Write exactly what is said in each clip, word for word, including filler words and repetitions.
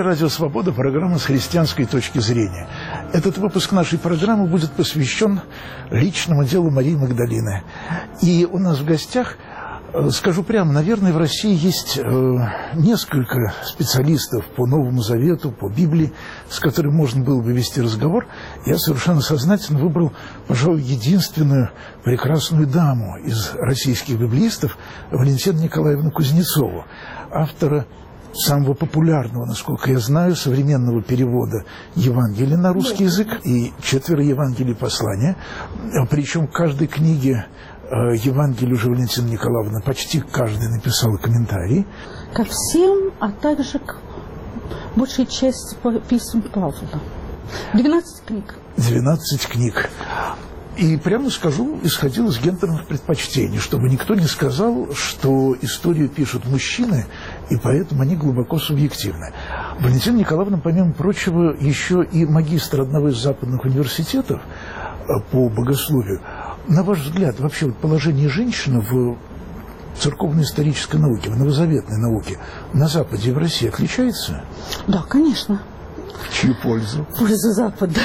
«Радио Свобода», программа «С христианской точки зрения». Этот выпуск нашей программы будет посвящен личному делу Марии Магдалины. И у нас в гостях, скажу прямо, наверное, в России есть несколько специалистов по Новому Завету, по Библии, с которыми можно было бы вести разговор. Я совершенно сознательно выбрал, пожалуй, единственную прекрасную даму из российских библеистов, Валентину Николаевну Кузнецову, автора самого популярного, насколько я знаю, современного перевода Евангелия на русский язык и четверо Евангелий послания. Причем к каждой книге Евангелия уже Валентина Николаевна почти каждый написала комментарий. Ко всем, а также к большей части писем Павла. двенадцать книг. двенадцать книг. И прямо скажу, исходил из гендерных предпочтений, чтобы никто не сказал, что историю пишут мужчины, и поэтому они глубоко субъективны. Валентина Николаевна, помимо прочего, еще и магистр одного из западных университетов по богословию. На ваш взгляд, вообще вот положение женщины в церковно-исторической науке, в новозаветной науке на Западе и в России отличается? Да, конечно. В чью пользу? В пользу Запада.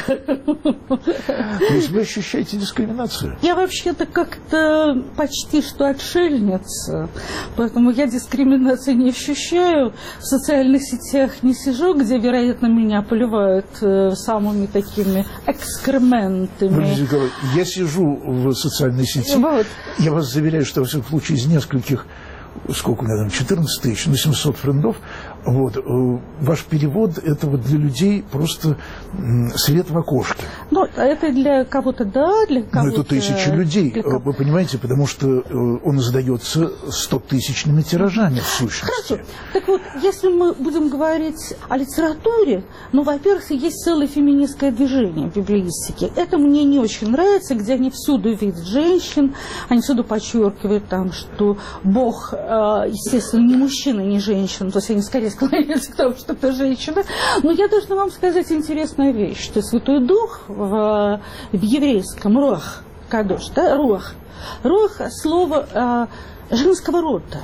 То есть вы ощущаете дискриминацию? Я вообще-то как-то почти что отшельница, поэтому я дискриминации не ощущаю. В социальных сетях не сижу, где, вероятно, меня поливают э, самыми такими экскрементами. Я сижу в социальной сети. Вот. Я вас заверяю, что, во всяком случае, из нескольких, сколько у меня там, четырнадцать тысяч, ну, семьсот френдов, вот, э, ваш перевод – это вот для людей просто м, свет в окошке. Ну, это для кого-то да, для кого-то… Ну, это тысячи людей, для... вы понимаете, потому что э, он издается стотысячными тиражами, в сущности. Хорошо. Так вот, если мы будем говорить о литературе, ну, во-первых, есть целое феминистское движение в библеистике. Это мне не очень нравится, где они всюду видят женщин, они всюду подчеркивают там, что Бог, э, естественно, не мужчина, не женщина, то есть они скорее склоняются к тому, что это женщина. Но я должна вам сказать интересную вещь, что Святой Дух в, в еврейском руах кадош, да, руах, руах слово э, женского рода.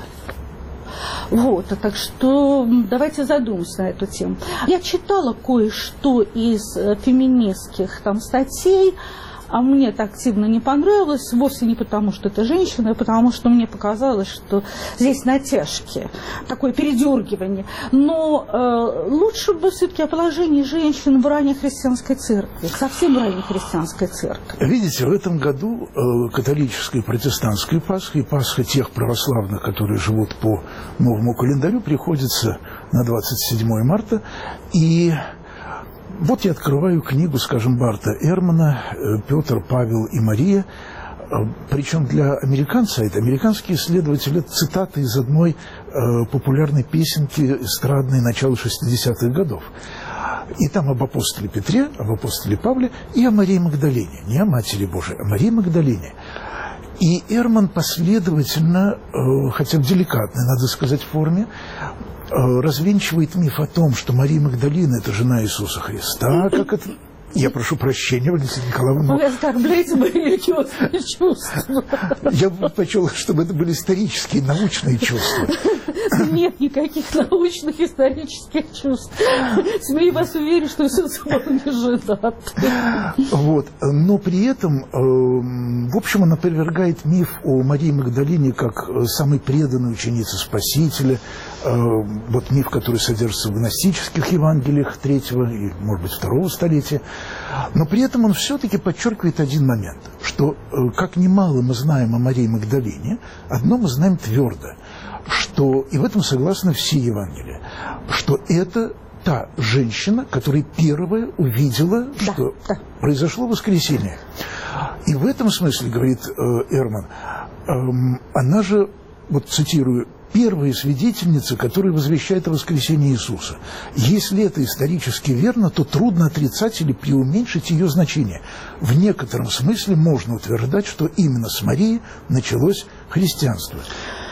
Вот, а так что давайте задумаемся на эту тему. Я читала кое-что из э, феминистских там статей, а мне это активно не понравилось, вовсе не потому, что это женщина, а потому что мне показалось, что здесь натяжки, такое передергивание. Но э, лучше бы все-таки о положении женщин в ранней христианской церкви, совсем ранней христианской церкви. Видите, в этом году э, католическая и протестантская Пасха и Пасха тех православных, которые живут по новому календарю, приходится на двадцать седьмое марта. И вот я открываю книгу, скажем, Барта Эрмана «Петр, Павел и Мария». Причем для американца, это американские исследователи, это цитаты из одной э, популярной песенки эстрадной начала шестидесятых годов. И там об апостоле Петре, об апостоле Павле и о Марии Магдалине. Не о Матери Божией, а о Марии Магдалине. И Эрман последовательно, э, хотя в деликатной, надо сказать, форме, развенчивает миф о том, что Мария Магдалина – это жена Иисуса Христа, как это… Я прошу прощения, Валентина Николаевна. Вы оскорбляете мои религиозные чувства. Я бы предпочел, чтобы это были исторические, научные чувства. Нет никаких научных, исторических чувств. Смею вас уверить, что Иисус был не женат. Вот. Но при этом, в общем, он опровергает миф о Марии Магдалине как самой преданной ученице Спасителя. Вот миф, который содержится в гностических Евангелиях третьего и, может быть, второго столетия. Но при этом он все-таки подчеркивает один момент, что, как немало мы знаем о Марии Магдалине, одно мы знаем твердо, что, и в этом согласны все Евангелия, что это та женщина, которая первая увидела, да, что да. произошло воскресение. И в этом смысле, говорит э, Эрман, э, она же, вот цитирую, первая свидетельница, которая возвещает о воскресении Иисуса. Если это исторически верно, то трудно отрицать или преуменьшить ее значение. В некотором смысле можно утверждать, что именно с Марией началось христианство.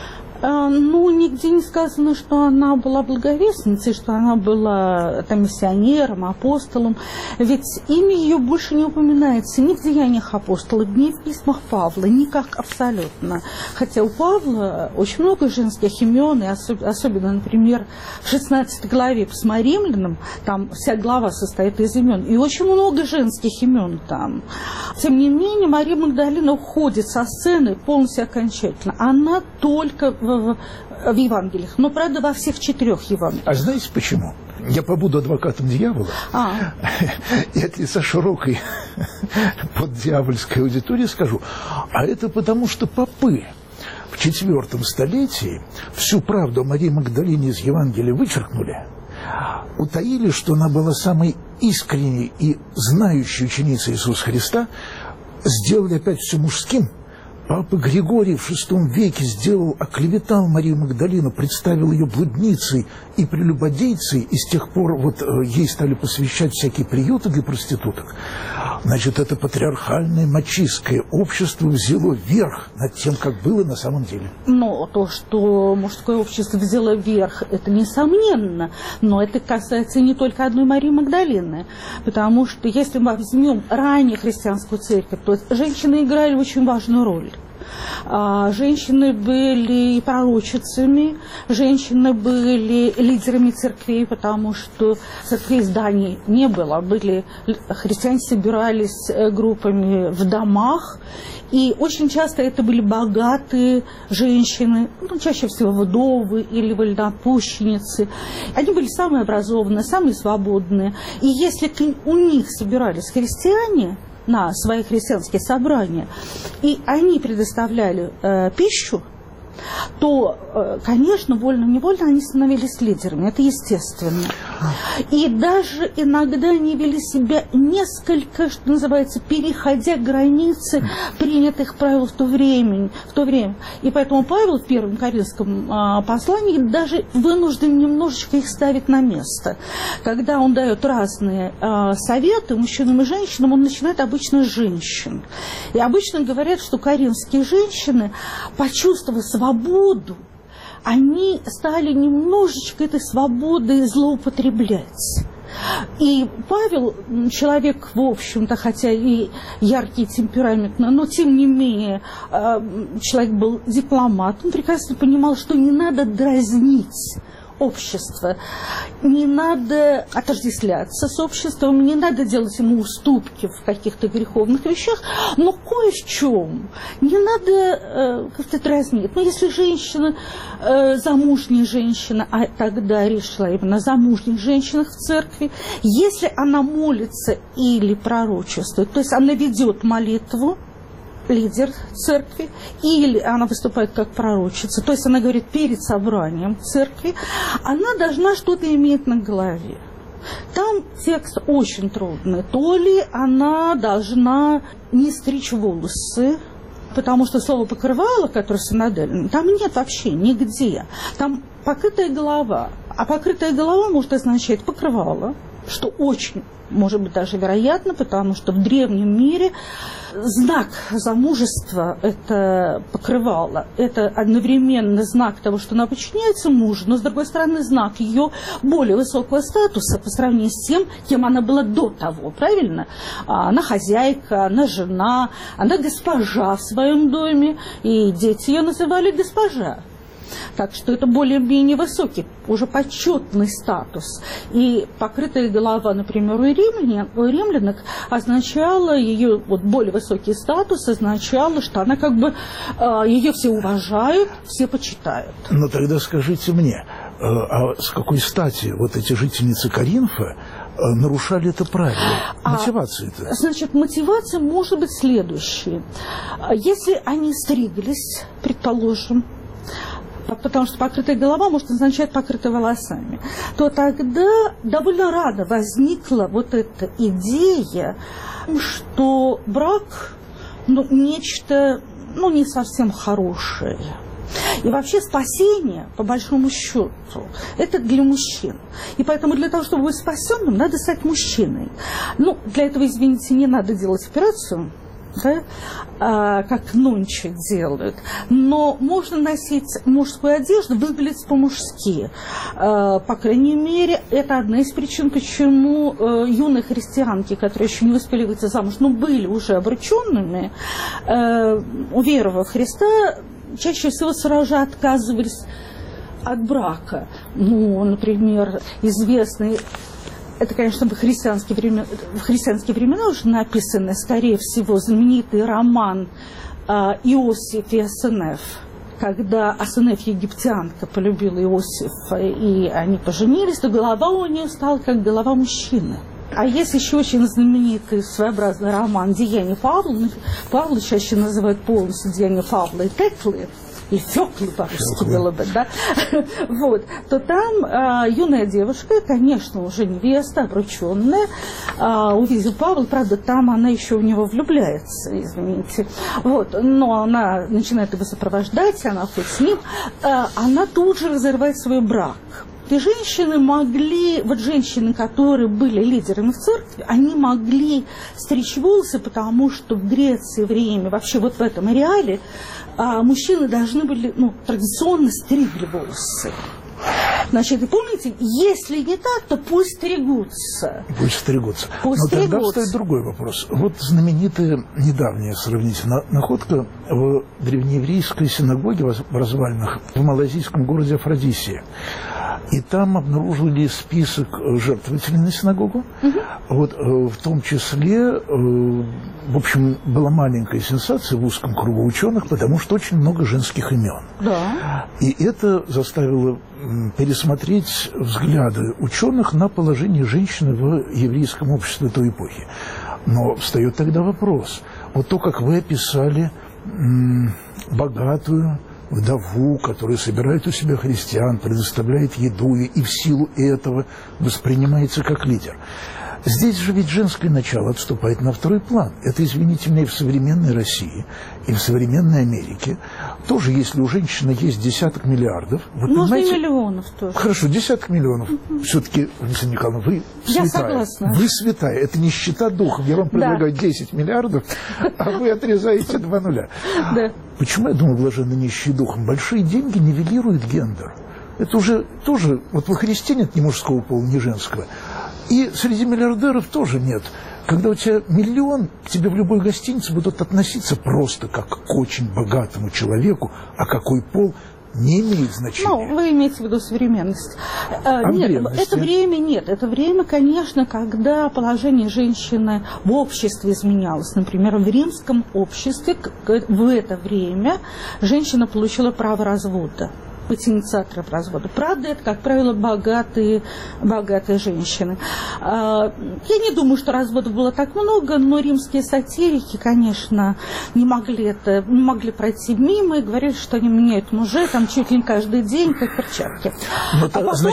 Ну, нигде не сказано, что она была благовестницей, что она была там миссионером, апостолом. Ведь имя ее больше не упоминается ни в деяниях апостолов, ни в письмах Павла, никак абсолютно. Хотя у Павла очень много женских имен, и особ- особенно, например, в шестнадцатой главе «Письма римлянам», там вся глава состоит из имен, и очень много женских имен там. Тем не менее, Мария Магдалина уходит со сцены полностью окончательно. Она только в, в, в Евангелиях, но, правда, во всех четырех Евангелиях. А знаете почему? Я побуду адвокатом дьявола, а. и от лица широкой под дьявольской аудитории скажу, а это потому, что попы в четвертом столетии всю правду о Марии Магдалине из Евангелия вычеркнули, утаили, что она была самой искренней и знающей ученицей Иисуса Христа, сделали опять все мужским. Папа Григорий в шестом веке сделал, оклеветал Марию Магдалину, представил ее блудницей и прелюбодейцей, и с тех пор вот ей стали посвящать всякие приюты для проституток. Значит, это патриархальное мачистское общество взяло верх над тем, как было на самом деле. Но то, что мужское общество взяло верх, это несомненно. Но это касается не только одной Марии Магдалины. Потому что если мы возьмем ранее христианскую церковь, то женщины играли очень важную роль. Женщины были пророчицами, женщины были лидерами церквей, потому что церквей зданий не было. Были, христиане собирались группами в домах, и очень часто это были богатые женщины, ну, чаще всего вдовы или вольноотпущенницы. Они были самые образованные, самые свободные. И если у них собирались христиане на свои христианские собрания, и они предоставляли э, пищу, то, э, конечно, вольно-невольно они становились лидерами. Это естественно. И даже иногда они вели себя несколько, что называется, переходя границы принятых правил в то время. В то время. И поэтому Павел в первом Коринфском э, послании даже вынужден немножечко их ставить на место. Когда он дает разные э, советы мужчинам и женщинам, он начинает обычно с женщин. И обычно говорят, что коринфские женщины, почувствовав свободу, они стали немножечко этой свободой злоупотреблять. И Павел, человек, в общем-то, хотя и яркий, темпераментный, но, тем не менее, человек был дипломат, он прекрасно понимал, что не надо дразнить общество, не надо отождествляться с обществом, не надо делать ему уступки в каких-то греховных вещах, но кое в чем не надо э, как-то дразнить. Но если женщина, э, замужняя женщина, а тогда речь шла именно о замужних женщинах в церкви, если она молится или пророчествует, то есть она ведет молитву, лидер церкви, или она выступает как пророчица, то есть она говорит перед собранием церкви, она должна что-то иметь на голове. Там текст очень трудный. То ли она должна не стричь волосы, потому что слово «покрывало», которое синодально, там нет вообще нигде. Там покрытая голова. А покрытая голова может означать покрывало, что очень, может быть, даже вероятно, потому что в древнем мире знак замужества – это покрывало. Это одновременно знак того, что она подчиняется мужу, но, с другой стороны, знак ее более высокого статуса по сравнению с тем, кем она была до того, правильно? Она хозяйка, она жена, она госпожа в своем доме, и дети ее называли госпожа. Так что это более-менее высокий, уже почетный статус. И покрытая голова, например, у римлян, у римлянок означала ее, вот более высокий статус означало, что она как бы, ее все уважают, все почитают. Но тогда скажите мне, а с какой стати вот эти жительницы Коринфа нарушали это правило? Мотивация-то? А, значит, мотивация может быть следующей. Если они стриглись, предположим, потому что покрытая голова может означать покрытая волосами, то тогда довольно рано возникла вот эта идея, что брак, ну, нечто, ну, не совсем хорошее. И вообще спасение, по большому счету, это для мужчин. И поэтому для того, чтобы быть спасенным, надо стать мужчиной. Ну, для этого, извините, не надо делать операцию. да, а, как нонче делают. Но можно носить мужскую одежду, выглядеть по-мужски. А, по крайней мере, это одна из причин, почему а, юные христианки, которые еще не успели выйти замуж, но были уже обрученными, а, уверовав в Христа, чаще всего сразу же отказывались от брака. Ну, например, известный... Это, конечно, в христианские времена, в христианские времена уже написанный, скорее всего, знаменитый роман э, «Иосиф и Асенеф», когда Асенеф, египтянка, полюбила Иосифа, и они поженились, то голова у нее стала как голова мужчины. А есть еще очень знаменитый своеобразный роман «Деяния Павла». Павла чаще называют полностью «Деяния Павла» и Теклы, и Фёклы, по-русски было бы, да, вот, то там а, юная девушка, конечно, уже невеста, обрученная, а, увидев Павла, правда, там она еще в него влюбляется, извините, вот, но она начинает его сопровождать, она ходит с ним, а, она тут же разрывает свой брак. И женщины могли, вот женщины, которые были лидерами в церкви, они могли стричь волосы, потому что в Греции время, вообще вот в этом ареале, а, мужчины должны были, ну, традиционно стригли волосы. Значит, вы помните, если не так, то пусть стригутся. Пусть стригутся. Пусть Но стригутся. тогда встает другой вопрос. Вот знаменитая недавняя сравнительно находка в древнееврейской синагоге в развалинах в малайзийском городе Афродисии. И там обнаружили список жертвователей на синагогу. Угу. Вот, в том числе, в общем, была маленькая сенсация в узком кругу ученых, потому что очень много женских имен. Да. И это заставило пересмотреть взгляды ученых на положение женщины в еврейском обществе той эпохи. Но встает тогда вопрос. Вот то, как вы описали м, богатую вдову, которая собирает у себя христиан, предоставляет еду и в силу этого воспринимается как лидер. Здесь же ведь женское начало отступает на второй план. Это, извините меня, и в современной России, и в современной Америке. Тоже, если у женщины есть десяток миллиардов... Вы Можно понимаете... и миллионов тоже. Хорошо, десяток миллионов. Угу. Все-таки, Валентина Николаевна, вы святая. Я согласна. Вы святая. Это нищета духом. Я вам предлагаю да. десять миллиардов, а вы отрезаете два нуля. Да. Почему, я думаю, блаженны нищие духом? Большие деньги нивелируют гендер. Это уже тоже... Вот во Христе нет ни мужского пола, ни женского. И среди миллиардеров тоже нет. Когда у тебя миллион, к тебе в любой гостинице будут относиться просто как к очень богатому человеку, а какой пол не имеет значения. Ну, вы имеете в виду современность. А, нет, это время нет. Это время, конечно, когда положение женщины в обществе изменялось. Например, в римском обществе в это время женщина получила право развода. Быть инициатором развода. Правда, это, как правило, богатые, богатые женщины. Я не думаю, что разводов было так много, но римские сатирики, конечно, не могли, это, не могли пройти мимо и говорили, что они меняют мужей там чуть ли не каждый день, как перчатки. Но, а потом в,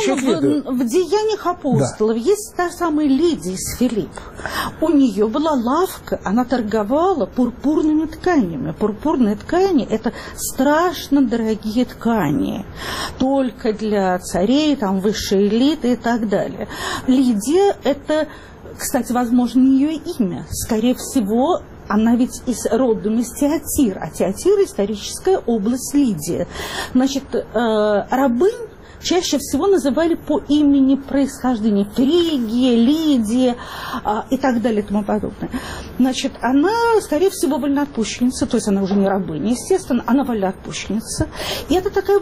в «Деяниях апостолов» да. есть та самая леди из Филипп. У нее была лавка, она торговала пурпурными тканями. Пурпурные ткани – это страшно дорогие ткани. Только для царей, там, высшей элиты и так далее. Лидия – это, кстати, возможно, не ее имя. Скорее всего, она ведь из, родом из Театира. А Театир – историческая область Лидии. Значит, э, рабынь чаще всего называли по имени происхождения: Фригия, Лидия а, и так далее и тому подобное. Значит, она, скорее всего, вольноотпущенница, то есть она уже не рабыня, естественно, она вольноотпущенница. И это такая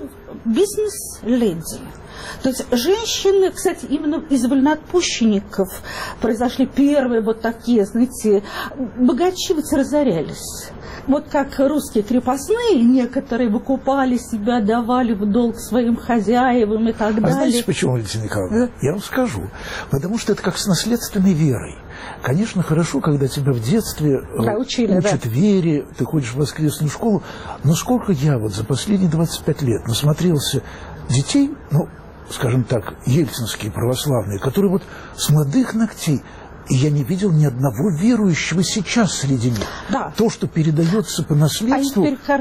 бизнес-леди. То есть женщины, кстати, именно из вольноотпущенников произошли первые вот такие, знаете, богачи ведь разорялись. Вот как русские крепостные, некоторые выкупали себя, давали в долг своим хозяевам и так далее. А знаете почему, Валентина Николаевна? Я вам скажу. Потому что это как с наследственной верой. Конечно, хорошо, когда тебя в детстве да, учили, учат да. вере, ты ходишь в воскресную школу. Но сколько я вот за последние двадцать пять лет насмотрелся детей, ну, скажем так, ельцинские православные, которые вот с молодых ногтей И я не видел ни одного верующего сейчас среди них. Да. То, что передается по наследству,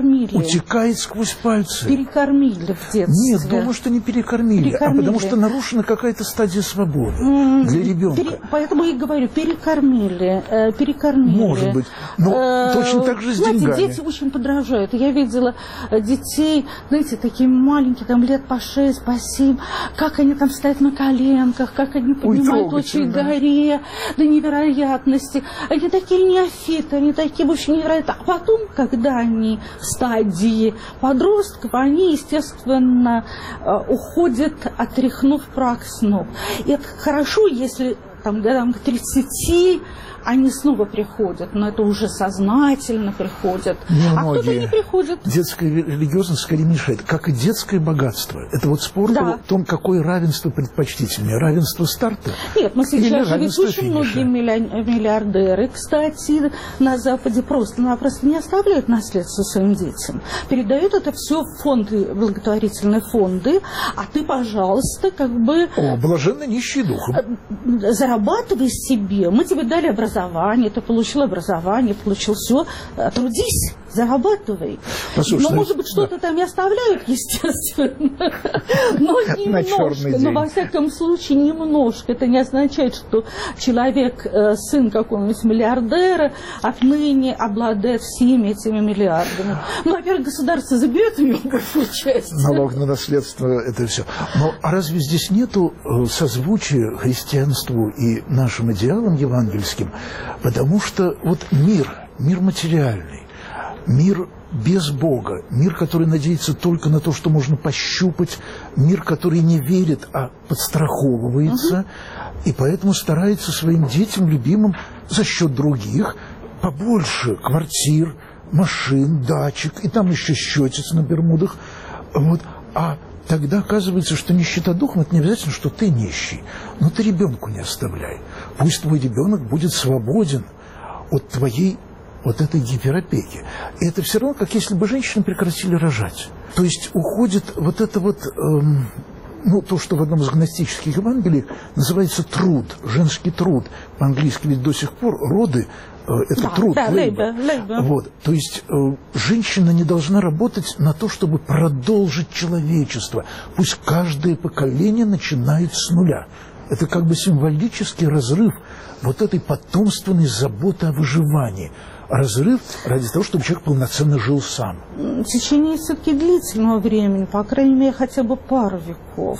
утекает сквозь пальцы. Перекормили в детстве. Нет, думаю, что не перекормили, перекормили. а потому что нарушена какая-то стадия свободы mm, для ребенка. Пере, поэтому я и говорю, перекормили, э, перекормили. Может быть, но э, точно так же с знаете, деньгами. Дети очень подражают. Я видела детей, знаете, такие маленькие, там лет по шесть, по семь, как они там стоят на коленках, как они поднимают очень горе до невероятности. Они такие неофиты, они такие вообще невероятные. А потом, когда они в стадии подростков, они, естественно, уходят, отряхнув прах с ног. И это хорошо, если там, годам к тридцати они снова приходят, но это уже сознательно приходят. Немногие. А кто-то не приходит. Детская религиозность скорее мешает, как и детское богатство. Это вот спор да. о том, какое равенство предпочтительнее. Равенство старта? Нет, мы сейчас же ведь очень финиша. многие миллиардеры, кстати, на Западе просто-напросто не оставляют наследство своим детям. Передают это все в фонды, благотворительные фонды, а ты, пожалуйста, как бы... О, блаженно нищий духом. Зарабатывай себе, мы тебе дали образование. Образование, ты получил образование, получил все, трудись, зарабатывай. Послушай, но, может быть, что-то да. там и оставляют, естественно, но немножко, но во всяком случае немножко. Это не означает, что человек, сын какого-нибудь миллиардера, отныне обладает всеми этими миллиардами. Ну, во-первых, государство заберет у него большую часть. Налог на наследство, это все. Но а разве здесь нету созвучия христианству и нашим идеалам евангельским? Потому что вот мир, мир материальный, мир без Бога, мир, который надеется только на то, что можно пощупать, мир, который не верит, а подстраховывается, угу. и поэтому старается своим детям, любимым, за счет других побольше квартир, машин, дачек, и там еще счетец на Бермудах. Вот. А тогда оказывается, что нищета духом – это не обязательно, что ты нищий, но ты ребенку не оставляй. Пусть твой ребенок будет свободен от твоей вот этой гиперопеки. И это все равно, как если бы женщины прекратили рожать. То есть уходит вот это вот, эм, ну, то, что в одном из гностических Евангелий называется труд, женский труд. По-английски ведь до сих пор роды э, – это да, труд, да, labor. labor. Вот. То есть э, женщина не должна работать на то, чтобы продолжить человечество. Пусть каждое поколение начинает с нуля. Это как бы символический разрыв вот этой потомственной заботы о выживании. Разрыв ради того, чтобы человек полноценно жил сам. В течение все-таки длительного времени, по крайней мере, хотя бы пару веков,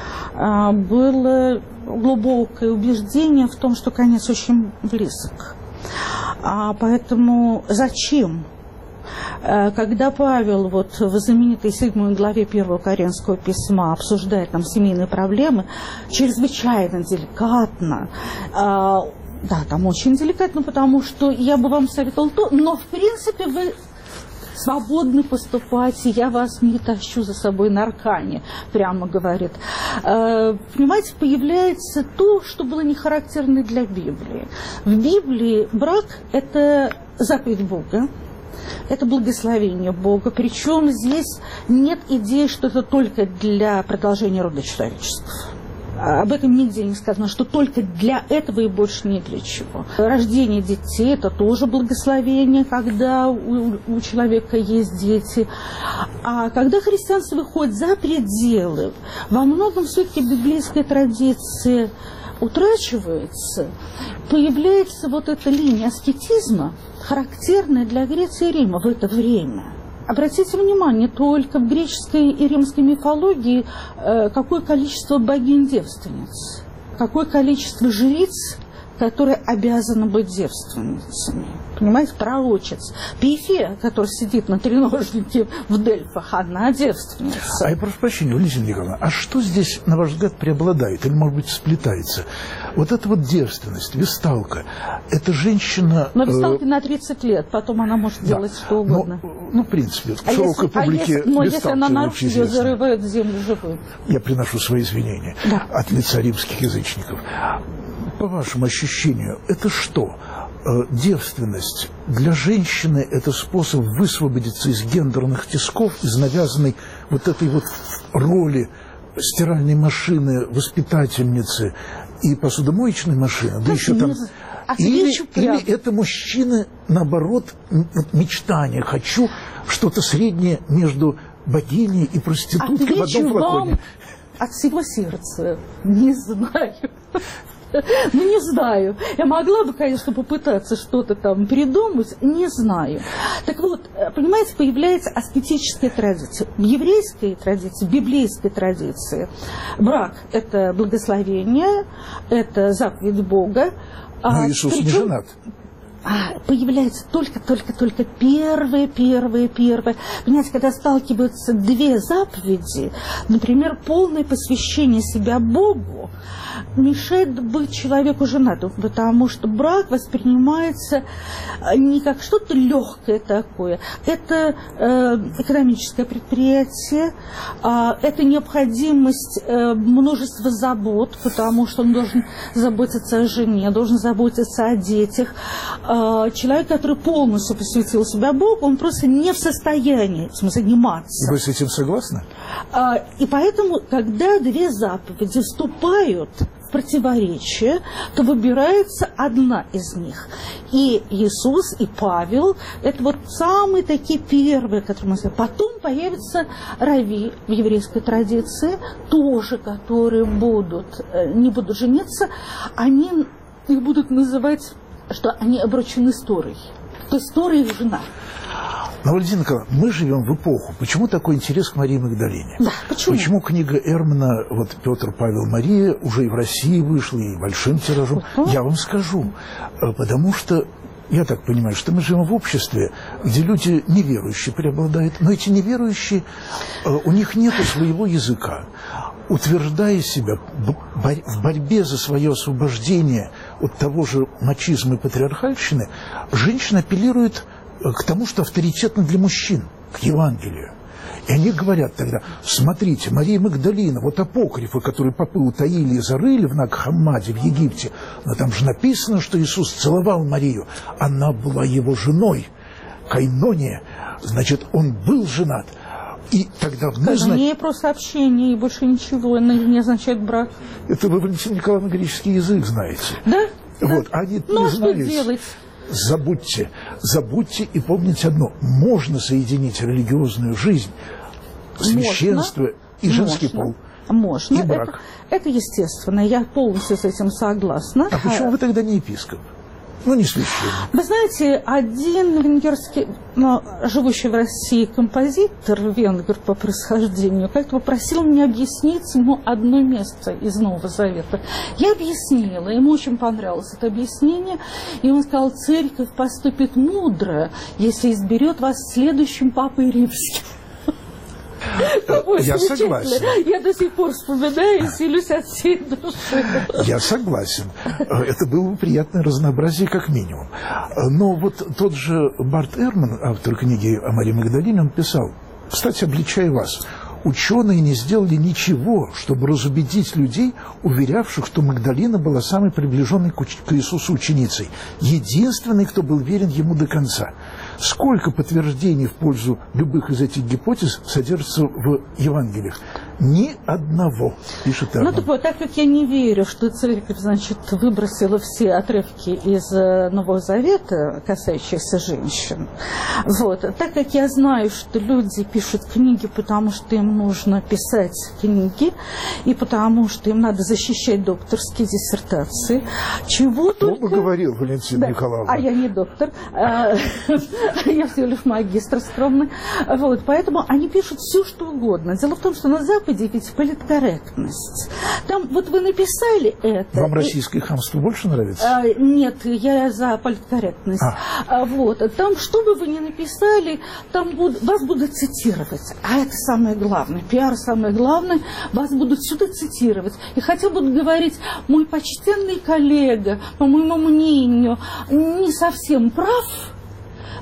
было глубокое убеждение в том, что конец очень близок. А поэтому зачем? Когда Павел вот в знаменитой седьмой главе первого Коринфского письма обсуждает там семейные проблемы, чрезвычайно деликатно, да, там очень деликатно, потому что я бы вам советовала то, но в принципе вы свободны поступать, и я вас не тащу за собой на аркане, прямо говорит. Э, понимаете, появляется то, что было не характерно для Библии. В Библии брак – это заповедь Бога, это благословение Бога, причем здесь нет идеи, что это только для продолжения рода человеческого. Об этом нигде не сказано, что только для этого и больше ни для чего. Рождение детей – это тоже благословение, когда у, у человека есть дети. А когда христианство выходит за пределы, во многом все-таки библейская традиция утрачивается, появляется вот эта линия аскетизма, характерная для Греции и Рима в это время. Обратите внимание, только в греческой и римской мифологии э, какое количество богинь-девственниц, какое количество жриц, которые обязаны быть девственницами. Понимаете, пророчец. Пифия, которая сидит на треножнике в Дельфах, она девственница. А я прошу прощения, Валентина Николаевна, а что здесь, на ваш взгляд, преобладает или, может быть, сплетается? Вот эта вот девственность, весталка, это женщина... Но весталке э... на тридцать лет, потом она может да. делать что угодно. Но, ну, в принципе, а широкой если, публике а если, но весталки если она нарушит, ее зарывают в землю живую. Я приношу свои извинения да. от лица римских язычников. По вашему ощущению, это что? Девственность для женщины – это способ высвободиться из гендерных тисков, из навязанной вот этой вот роли стиральной машины, воспитательницы и посудомоечной машины, да еще там... Или, или это мужчины, наоборот, мечтания. Хочу что-то среднее между богиней и проституткой в одном флаконе. Вам от всего сердца. Не знаю. Ну, не знаю. Я могла бы, конечно, попытаться что-то там придумать, не знаю. Так вот, понимаете, появляется аскетическая традиция. В еврейской традиции, в библейской традиции брак – это благословение, это заповедь Бога. Но Иисус а, причем, не женат. А, появляется только-только-только первые, первые, первые. Понимаете, когда сталкиваются две заповеди, например, полное посвящение себя Богу, мешает быть человеку женатым, потому что брак воспринимается не как что-то легкое такое. Это э, экономическое предприятие, э, это необходимость э, множества забот, потому что он должен заботиться о жене, должен заботиться о детях. Э, человек, который полностью посвятил себя Богу, он просто не в состоянии этим заниматься. Вы с этим согласны? Э, и поэтому, когда две заповеди вступают в противоречие, то выбирается одна из них. И Иисус, и Павел – это вот самые такие первые, которые мы знаем. Потом появятся рави в еврейской традиции, тоже, которые будут, не будут жениться, они их будут называть, что они обручены с Торой. То есть Тора их жена. Но, Валентина Николаевна, мы живем в эпоху. Почему такой интерес к Марии Магдалине? Да, почему? Почему книга Эрмана, вот Петр, Павел, Мария, уже и в России вышла, и большим тиражом? Uh-huh. Я вам скажу. Потому что, я так понимаю, что мы живем в обществе, где люди неверующие преобладают, но эти неверующие, у них нет своего языка. Утверждая себя в борьбе за свое освобождение от того же мачизма и патриархальщины, женщина апеллирует к тому, что авторитетно для мужчин, к Евангелию. И они говорят тогда: смотрите, Мария Магдалина, вот апокрифы, которые попы утаили и зарыли в Наг-Хаммаде в Египте, но там же написано, что Иисус целовал Марию, она была его женой, Кайнония, значит, он был женат. И тогда мы знаем... Не просто общение и больше ничего, не означает брак. Это вы, Валентина Николаевна, греческий язык знаете. Да? Вот, да. они ну, не а знают. Что делать? Забудьте, забудьте и помните одно. Можно соединить религиозную жизнь, священство можно, и женский можно. пол. Можно. И брак. Это, это естественно, я полностью с этим согласна. А почему вы тогда не епископ? Ну, не священник. Вы знаете, один венгерский, ну, живущий в России композитор, венгер по происхождению, как-то попросил меня объяснить ему одно место из Нового Завета. Я объяснила, ему очень понравилось это объяснение, и он сказал: церковь поступит мудро, если изберет вас следующим папой римским. Я согласен. Я до сих пор вспоминаю и силюсь от всей души. Я согласен. Это было бы приятное разнообразие как минимум. Но вот тот же Барт Эрман, автор книги о Марии Магдалине, он писал: кстати, обличаю вас, ученые не сделали ничего, чтобы разубедить людей, уверявших, что Магдалина была самой приближенной к Иисусу ученицей, единственной, кто был верен ему до конца. Сколько подтверждений в пользу любых из этих гипотез содержится в Евангелиях? Ни одного, пишет Эрман. Ну, так вот, так как я не верю, что церковь, значит, выбросила все отрывки из Нового Завета, касающихся женщин, вот, так как я знаю, что люди пишут книги, потому что им нужно писать книги, и потому что им надо защищать докторские диссертации, чего Кто только... бы говорил, Валентина да. Николаевна? А я не доктор, я всего лишь магистр скромный, вот, поэтому они пишут все, что угодно. Дело в том, что на Западе ведь политкорректность. Там, вот вы написали это... Вам российское хамство больше нравится? А, нет, я за политкорректность. А. А, вот, там, что бы вы ни написали, там буд, вас будут цитировать. А это самое главное. Пиар самое главное. Вас будут сюда цитировать. И хотя будут говорить: мой почтенный коллега, по моему мнению, не совсем прав,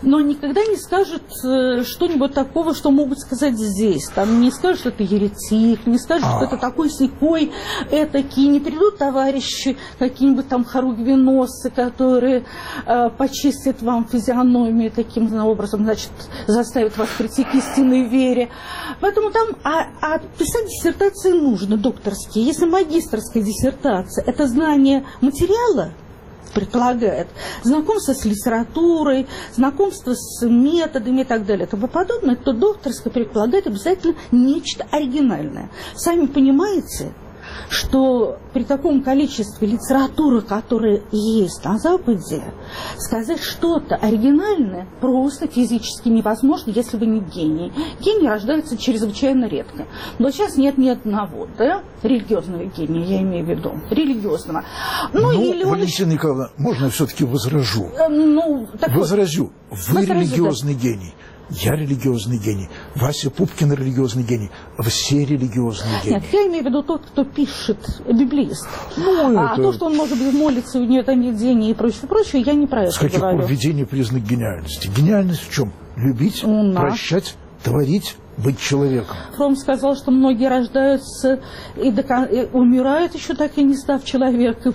но никогда не скажут э, что-нибудь такого, что могут сказать здесь. Там не скажут, что это еретик, не скажут, а. что это такой-сякой, этакий. Не придут товарищи, какие-нибудь там хоругвеносцы, которые э, почистят вам физиономию таким образом, значит, заставят вас прийти к истинной вере. Поэтому там, а, а писать диссертации нужно, докторские. Если магистерская диссертация – это знание материала, предполагает, знакомство с литературой, знакомство с методами и так далее, и тому подобное, то докторское предполагает обязательно нечто оригинальное. Сами понимаете, что при таком количестве литературы, которая есть на Западе, сказать что-то оригинальное просто физически невозможно, если вы не гений. Гений рождается чрезвычайно редко. Но сейчас нет ни одного, да, религиозного гения, я имею в виду, религиозного. Ну, ну или Валентина он... Николаевна, можно я все-таки возражу? Ну, так возражу. Вы возражу, религиозный да. гений. Я религиозный гений, Вася Пупкин религиозный гений, все религиозные гении. Нет, я имею в виду тот, кто пишет, библиист. Ну, а это... то, что он может быть молится, у него там нет денег и прочее, прочее, я не про это С каких говорю. пор введение признак гениальности? Гениальность в чем? Любить, прощать, творить, быть человеком. Фром сказал, что многие рождаются и, до... и умирают еще так и не став человеком.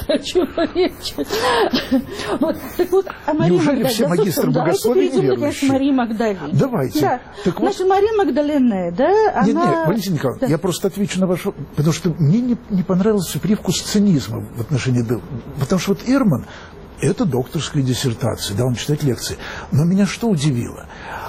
Вот. Так вот, а Мария Неужели Магдалина... все магистры богословия неверующие? Мария Магдалина. Давайте. Да. Так вот... Значит, Мария Магдалина, да, она... Нет, нет, Валентина Николаевна, да. я просто отвечу на ваш... Потому что мне не, не понравился привкус цинизма в отношении... Потому что вот Эрман – это докторская диссертация, да, он читает лекции. Но меня что удивило?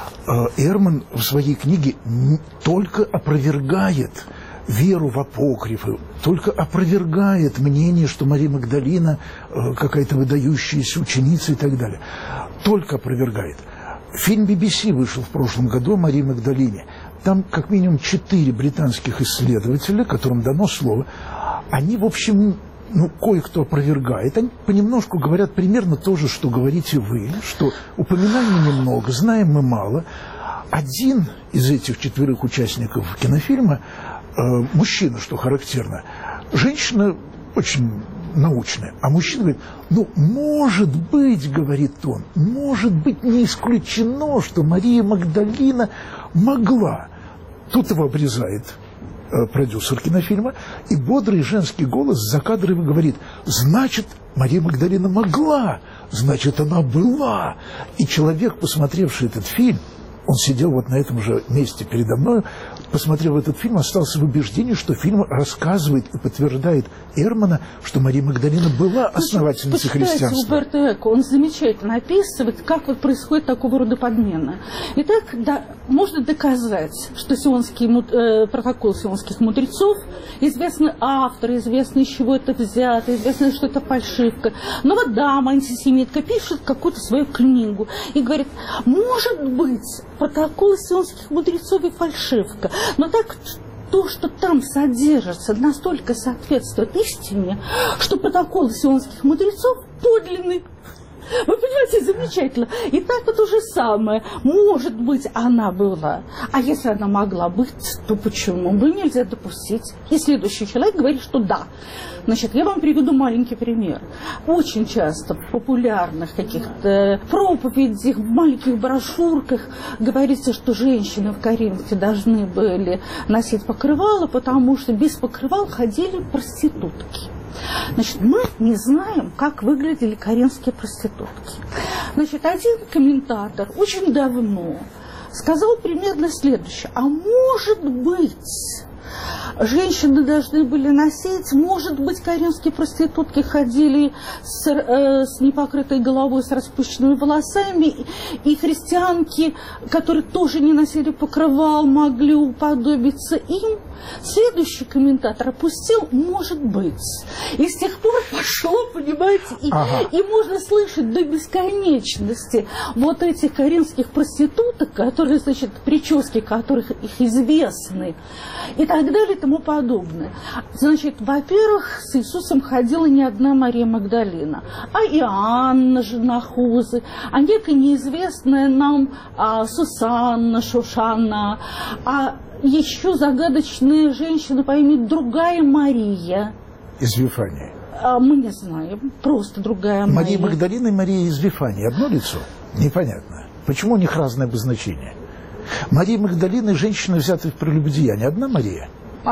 Эрман в своей книге только опровергает веру в апокрифы, только опровергает мнение, что Мария Магдалина какая-то выдающаяся ученица и так далее. Только опровергает. Фильм би би си вышел в прошлом году о Марии Магдалине. Там как минимум четыре британских исследователя, которым дано слово, они, в общем... Ну, кое-кто опровергает. Они понемножку говорят примерно то же, что говорите вы, что упоминаний немного, знаем мы мало. Один из этих четверых участников кинофильма, э, мужчина, что характерно, женщина очень научная, а мужчина говорит, ну, может быть, говорит он, может быть, не исключено, что Мария Магдалина могла. Тут его обрезает продюсер кинофильма, и бодрый женский голос за кадром говорит, значит, Мария Магдалина могла, значит, она была. И человек, посмотревший этот фильм, он сидел вот на этом же месте передо мной, посмотрел этот фильм, остался в убеждении, что фильм рассказывает и подтверждает Эрмана, что Мария Магдалина была основательницей христианства. Умберто Эко, он замечательно описывает, как вот происходит такого рода подмена. Итак, да, можно доказать, что сионский, э, протокол сионских мудрецов, известны авторы, известно, из чего это взято, известно, что это фальшивка. Но вот дама антисемитка пишет какую-то свою книгу и говорит, может быть, протокол сионских мудрецов и фальшивка. Но так то, что там содержится, настолько соответствует истине, что протокол сионских мудрецов подлинный. Вы понимаете, замечательно. И так вот то же самое. Может быть, она была. А если она могла быть, то почему бы нельзя допустить? И следующий человек говорит, что да. Значит, я вам приведу маленький пример. Очень часто в популярных каких-то проповедях, в маленьких брошюрках говорится, что женщины в Коринфе должны были носить покрывало, потому что без покрывал ходили проститутки. Значит, мы не знаем, как выглядели коринфские проститутки. Значит, один комментатор очень давно сказал примерно следующее. А может быть, женщины должны были носить, может быть, коринфские проститутки ходили с, э, с непокрытой головой, с распущенными волосами, и христианки, которые тоже не носили покрывал, могли уподобиться им. Следующий комментатор опустил «может быть». И с тех пор пошло, понимаете, и, ага. и можно слышать до бесконечности вот этих коринфских проституток, которые, значит, прически которых их известны, и так далее, и тому подобное. Значит, во-первых, с Иисусом ходила не одна Мария Магдалина, а и Анна, жена Хузы, а некая неизвестная нам а, Сусанна, Шушанна, а еще загадочная женщина по имени другая Мария. Из Вифании. А мы не знаем, просто другая Мария. Мария Магдалина и Мария из Вифании. Одно лицо? Непонятно. Почему у них разное обозначение? Мария Магдалина и женщина, взятая в прелюбодеяние. Одна Мария?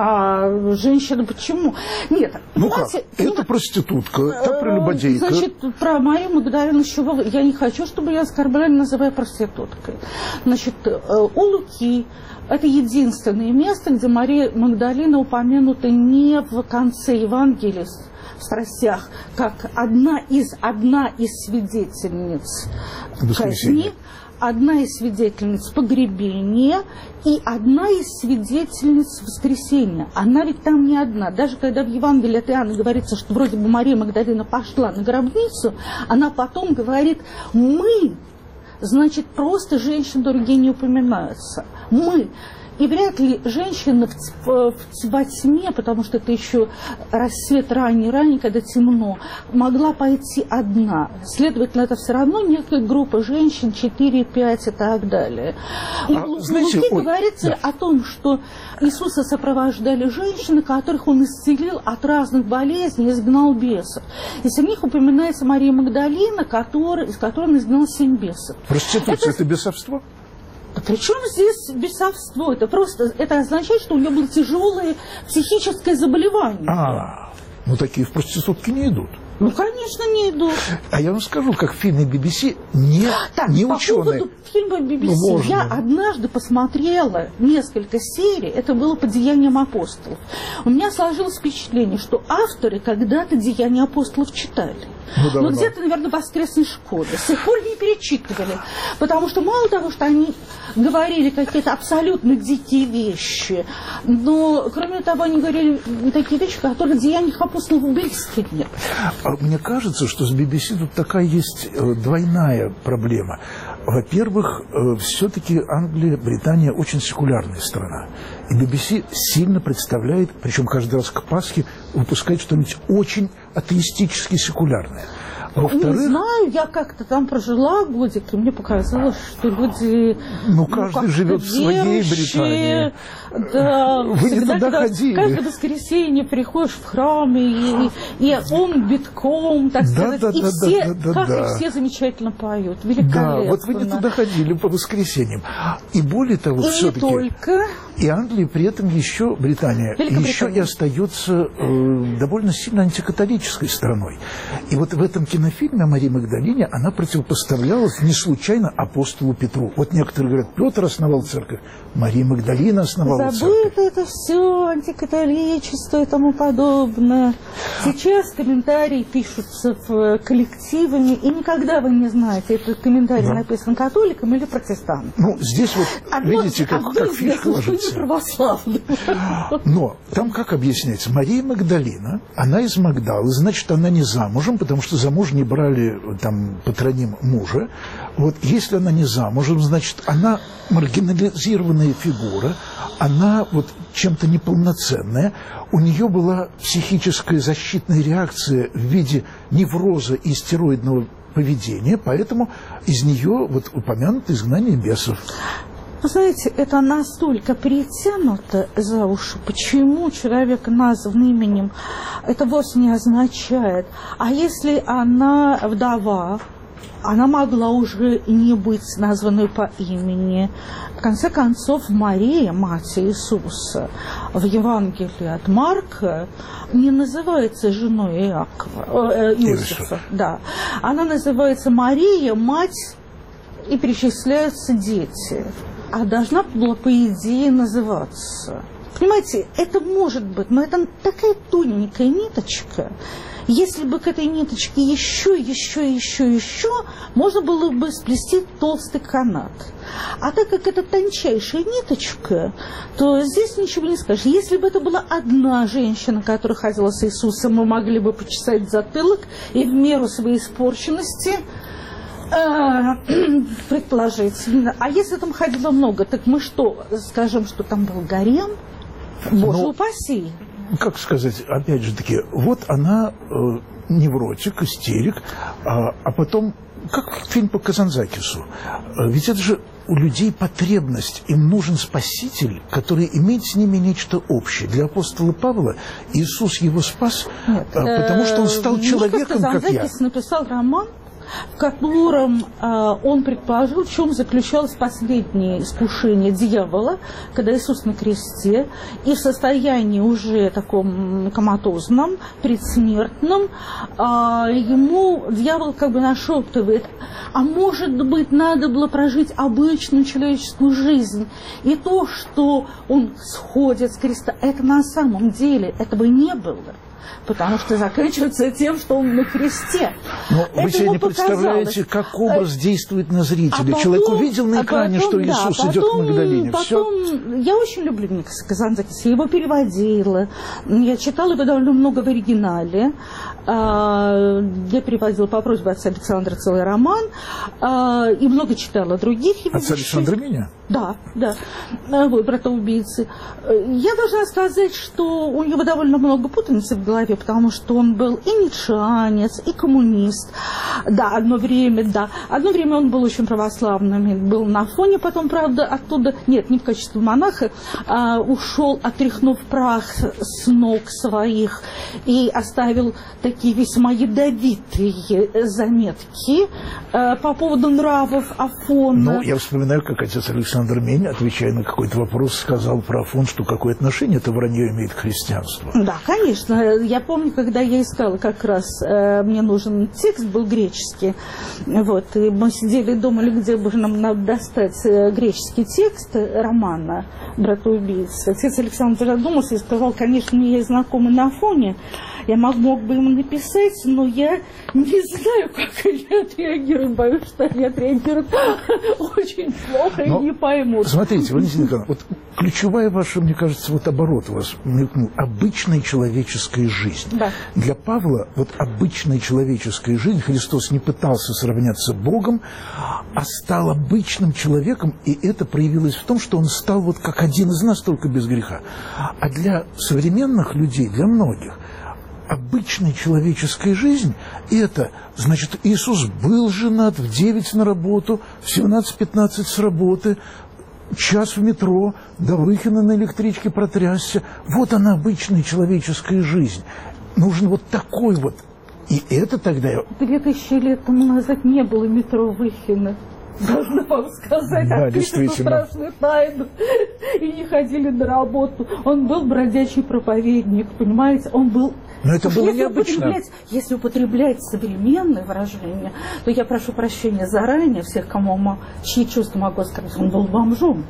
А женщина почему? Нет. Ну как? Это проститутка, та прелюбодейка. Значит, про Марию Магдалину еще... Я не хочу, чтобы ее оскорбляли, называя проституткой. Значит, у Луки это единственное место, где Мария Магдалина упомянута не в конце Евангелия в страстях, как одна из, одна из свидетельниц казни, одна из свидетельниц погребения и одна из свидетельниц воскресения. Она ведь там не одна. Даже когда в Евангелии от Иоанна говорится, что вроде бы Мария Магдалина пошла на гробницу, она потом говорит «мы». Значит, просто женщин другие не упоминаются. «Мы». И вряд ли женщина в, в, во тьме, потому что это еще рассвет ранний-ранний, когда темно, могла пойти одна. Следовательно, это все равно некая группа женщин, четыре-пять и так далее. И а, в знаете, Луки ой, говорится да. о том, что Иисуса сопровождали женщины, которых Он исцелил от разных болезней, изгнал бесов. И среди них упоминается Мария Магдалина, который, из которой Он изгнал семь бесов. Проституция это, – это бесовство? Да при чем здесь бесовство? Это просто, это означает, что у нее было тяжелое психическое заболевание. А, ну такие в проститутки не идут. Ну, конечно, не идут. А я вам скажу, как в фильме би би си не, так, не по ученые. Поводу фильма би би си ну, я однажды посмотрела несколько серий, это было по «Деяниям апостолов». У меня сложилось впечатление, что авторы когда-то «Деяния апостолов» читали. Ну, ну где-то, наверное, в воскресной школе. С тех пор не перечитывали. Потому что мало того, что они говорили какие-то абсолютно дикие вещи, но, кроме того, они говорили такие вещи, которых в «Деяниях апостолов» близко нет. Мне кажется, что с би би си тут такая есть двойная проблема. Во-первых, все-таки Англия, Британия очень секулярная страна. И би би си сильно представляет, причем каждый раз к Пасхе выпускает что-нибудь очень атеистически секулярное. Во-вторых, не знаю, я как-то там прожила годик, и мне показалось, что люди... Ну, каждый ну, живет в своей Британии. Да, вы не туда ходили. Каждое воскресенье приходишь в храм, и, и он битком, так да, сказать, да, и да, все, да, да, как да. и все замечательно поют, великолепно. Да, вот вы не туда ходили по воскресеньям. И более того, и все-таки... не только... И Англия, при этом еще Британия, еще и остается э, довольно сильно антикатолической страной. И вот в этом кинофильме о Марии Магдалине она противопоставлялась не случайно апостолу Петру. Вот некоторые говорят, Петр основал церковь, Мария Магдалина основала Забыто церковь. это все, антикатоличество и тому подобное. Сейчас комментарии пишутся в коллективами, и никогда вы не знаете, этот комментарий да. написан католиком или протестантом. Ну, здесь вот, одно, видите, как, как фишка ложится. Православный. Но там как объясняется? Мария Магдалина, она из Магдалы, значит, она не замужем, потому что замуж не брали там патроним мужа. Вот если она не замужем, значит, она маргинализированная фигура, она вот чем-то неполноценная. У нее была психическая защитная реакция в виде невроза и стероидного поведения, поэтому из нее вот упомянуто изгнание бесов. Знаете, это настолько притянуто за уши. Почему человек назван именем, это вовсе не означает. А если она вдова, она могла уже не быть названной по имени. В конце концов, Мария, мать Иисуса, в Евангелии от Марка не называется женой Иакова, э, Иосифа. Да. Она называется Мария, мать, и перечисляются дети. А должна была, по идее, называться. Понимаете, это может быть, но это такая тоненькая ниточка. Если бы к этой ниточке еще, еще, еще, еще, можно было бы сплести толстый канат. А так как это тончайшая ниточка, то здесь ничего не скажешь. Если бы это была одна женщина, которая ходила с Иисусом, мы могли бы почесать затылок и в меру своей испорченности... предположить. А если там ходило много, так мы что, скажем, что там был гарем? Боже ну, упаси. Как сказать, опять же таки, вот она э, невротик, истерик, а, а потом, как фильм по Казанзакису, ведь это же у людей потребность, им нужен спаситель, который имеет с ними нечто общее. Для апостола Павла Иисус его спас, Нет, потому что он стал человеком, как я. Казанзакис написал роман, в котором э, он предположил, в чем заключалось последнее искушение дьявола, когда Иисус на кресте, и в состоянии уже таком коматозном, предсмертном, э, ему дьявол как бы нашептывает: а может быть, надо было прожить обычную человеческую жизнь, и то, что он сходит с креста, это на самом деле этого не было. Потому что заканчивается тем, что он на кресте. Но вы себе не представляете, как образ действует на зрителя. А потом, Человек увидел на экране, а потом, что Иисус да, идет потом, к Магдалине. Потом, Все. Я очень люблю Никаса Казанцакиса, я его переводила. Я читала его довольно много в оригинале. Я переводила по просьбе отца Александра целый роман. И много читала других его. Отца Александра меня? Да, да. Вот, брата-убийцы. Я должна сказать, что у него довольно много путаницы в голове, потому что он был и ницшеанец, и коммунист. Да, одно время, да. Одно время он был очень православным, был на фоне, потом, правда, оттуда, нет, не в качестве монаха, а, ушел, отряхнув прах с ног своих и оставил такие весьма ядовитые заметки а, по поводу нравов Афона. Ну, я вспоминаю, как отец Александр Мень, отвечая на какой-то вопрос, сказал про Афон, что какое отношение это вранье имеет к христианству. Да, конечно. Я помню, когда я искала как раз, э, мне нужен текст, был греческий, вот, и мы сидели и думали, где бы нам надо достать греческий текст романа «Брата-убийцы». Отец Александр задумался и сказал: конечно, мне есть знакомый на Афоне, я мог, мог бы ему написать, но я не знаю, как они отреагируют, боюсь, что они отреагируют очень плохо но, и не поймут. Смотрите, Валентина Николаевна, вот ключевая ваша, мне кажется, вот оборот у вас мелькнул: обычная человеческая жизнь. Да. Для Павла вот обычная человеческая жизнь, Христос не пытался сравняться с Богом, а стал обычным человеком, и это проявилось в том, что он стал вот как один из нас, только без греха. А для современных людей, для многих, обычная человеческая жизнь – это, значит, Иисус был женат, в девять на работу, в семнадцать-пятнадцать с работы, час в метро, до Выхина на электричке протрясся. Вот она, обычная человеческая жизнь. Нужен вот такой вот. И это тогда... Две тысячи лет тому назад не было метро Выхина. Должна вам сказать, да, открыли страшную тайну и не ходили на работу. Он был бродячий проповедник, понимаете? Он был... Но это было если необычно. Употреблять, если употреблять современное выражение, то я прошу прощения заранее всех, кому, чьи чувства могу оскорбить. Он был бомжом.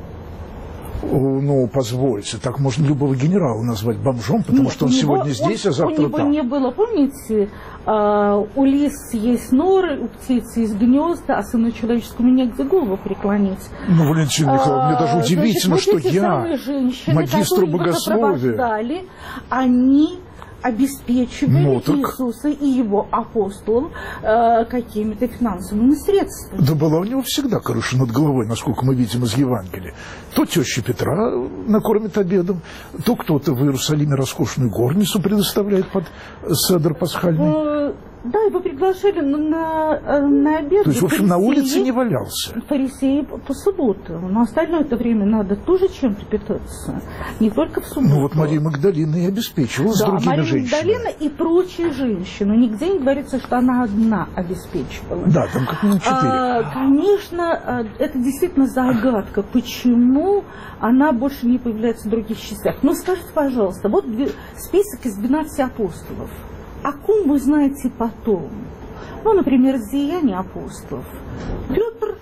Ну, позвольте, так можно любого генерала назвать бомжом, потому Нет, что он него, сегодня здесь, он, а завтра там. У него там. не было, помните, э, у лис есть норы, у птицы есть гнезда, а сыну человеческому негде голову преклонить. Ну, Валентина Николаевна, мне даже удивительно, значит, что я, женщины, магистр богословия, они обеспечивали ну, так... Иисуса и его апостолов э, какими-то финансовыми средствами. Да была у него всегда крыша над головой, насколько мы видим из Евангелия. То теща Петра накормит обедом, то кто-то в Иерусалиме роскошную горницу предоставляет под седр пасхальный. Э, да, его приглашали на, на, на обед. То есть, в общем, на улице не валялся. Фарисеи по, по субботам. Но остальное это время надо тоже чем-то питаться. Не только в субботу. Ну вот Мария Магдалина и обеспечивала да, с другими Мария женщинами. Магдалина и прочие женщины. Нигде не говорится, что она одна обеспечивала. Да, там как минимум четыре. А, конечно, это действительно загадка. Почему она больше не появляется в других частях? Ну, скажите, пожалуйста, вот список из двенадцати апостолов. О ком вы знаете потом? Ну, например, Деяния апостолов. Петр,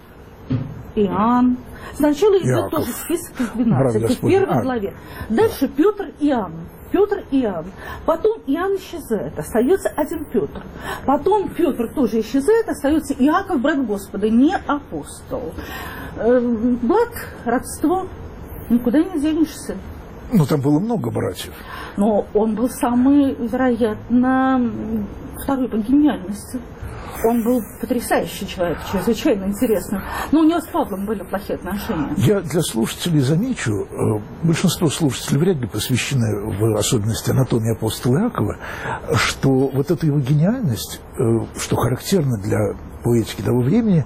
Иоанн. Сначала идет тоже список из двенадцати, в первой а. главе. Дальше Петр, Иоанн. Петр, Иоанн. Потом Иоанн исчезает, остается один Петр. Потом Петр тоже исчезает, остается Иаков, брат Господа, не апостол. Брат, родство, никуда не денешься. Ну, там было много братьев. Но он был самый, вероятно, второй по гениальности. Он был потрясающий человек, чрезвычайно интересный. Но у него с Павлом были плохие отношения. Я для слушателей замечу, большинство слушателей вряд ли посвящены в особенности анатомии апостола Иакова, что вот эта его гениальность, что характерно для поэтики того времени,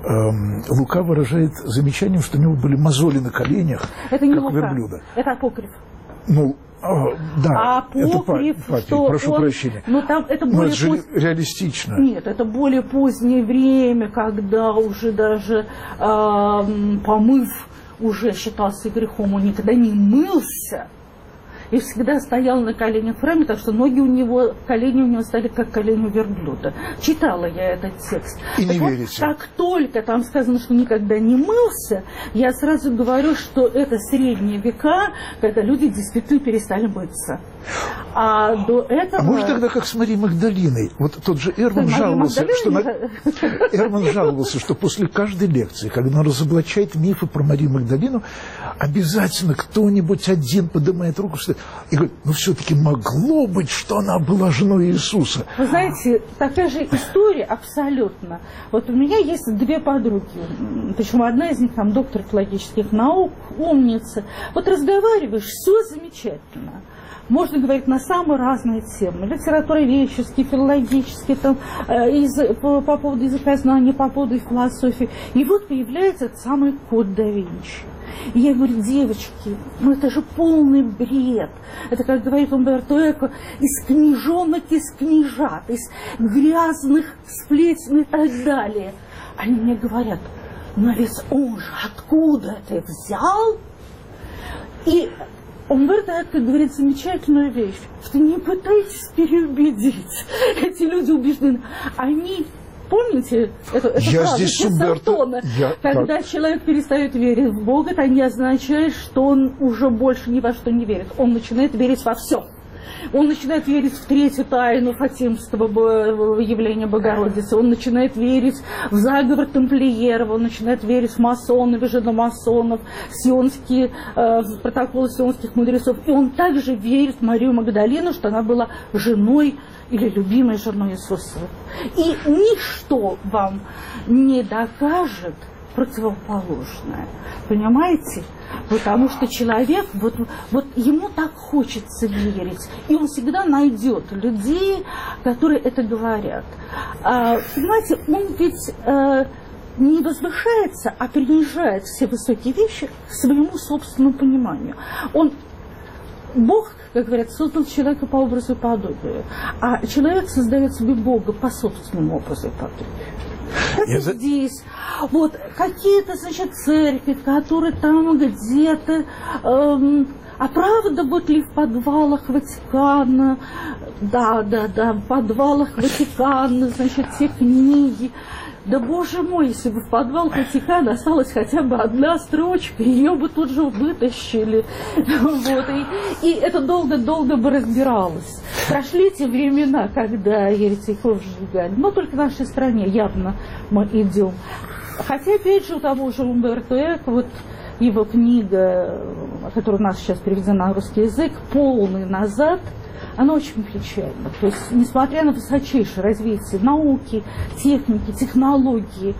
Лука выражает замечанием, что у него были мозоли на коленях, это не как Лука, верблюда. Это апокриф. Ну, О, да, апокриф, это что прошу он, прощения. Но там это более но это же поз... реалистично. Нет, это более позднее время, когда уже даже э, помыв уже считался грехом, он никогда не мылся. И всегда стоял на коленях в храме, так что ноги у него, колени у него стали как колени у верблюда. Читала я этот текст. И не так верите? Вот, как только там сказано, что никогда не мылся, я сразу говорю, что это средние века, когда люди действительно перестали мыться. А до этого... А может тогда как с Марией Магдалиной? Вот тот же Эрман жаловался, что на... Эрман жаловался, что после каждой лекции, когда он разоблачает мифы про Марию Магдалину, обязательно кто-нибудь один поднимает руку и говорит, ну все-таки могло быть, что она была женой Иисуса. Вы знаете, такая же история абсолютно. Вот у меня есть две подруги, причем одна из них там доктор филологических наук, умница. Вот разговариваешь, все замечательно. Можно говорить на самые разные темы. Литературоведческие, филологические, там, э, из, по, по поводу языкознания, по поводу философии. И вот появляется этот самый код да Винчи. И я говорю, девочки, ну это же полный бред. Это, как говорит Умберто Эко, из книжонок, из книжат, из грязных сплетен и так далее. Они мне говорят, но ведь он же откуда это взял? И Умберто Эко говорит замечательную вещь, что не пытайтесь переубедить. Эти люди убеждены. Они, помните, это, это я фраза здесь Умберто, я... когда так. человек перестает верить в Бога, это не означает, что он уже больше ни во что не верит. Он начинает верить во все. Он начинает верить в третью тайну фатимского явления Богородицы. Он начинает верить в заговор тамплиеров. Он начинает верить в масонов и женомасонов, сионские, э, в протоколы сионских мудрецов. И он также верит в Марию Магдалину, что она была женой или любимой женой Иисуса. И ничто вам не докажет противоположное. Понимаете? Потому что человек, вот, вот ему так хочется верить, и он всегда найдет людей, которые это говорят. А, понимаете, он ведь а, не возвышается, а принижает все высокие вещи к своему собственному пониманию. Он, Бог, как говорят, создал человека по образу и подобию, а человек создает себе Бога по собственному образу и подобию. Это Я здесь, вот, какие-то, значит, церкви, которые там где-то эм, оправдывают ли в подвалах Ватикана, да, да, да, в подвалах Ватикана, значит, все книги. Да, боже мой, если бы в подвал Ватикана осталась хотя бы одна строчка, ее бы тут же вытащили. Вот, и, и это долго-долго бы разбиралось. Прошли те времена, когда еретиков сжигали. Но только в нашей стране явно мы идем. Хотя, опять же, у того же Умберто Эко, вот его книга, которая у нас сейчас переведена на русский язык, «Полный назад», она очень печальна. То есть, несмотря на высочайшее развитие науки, техники, технологии,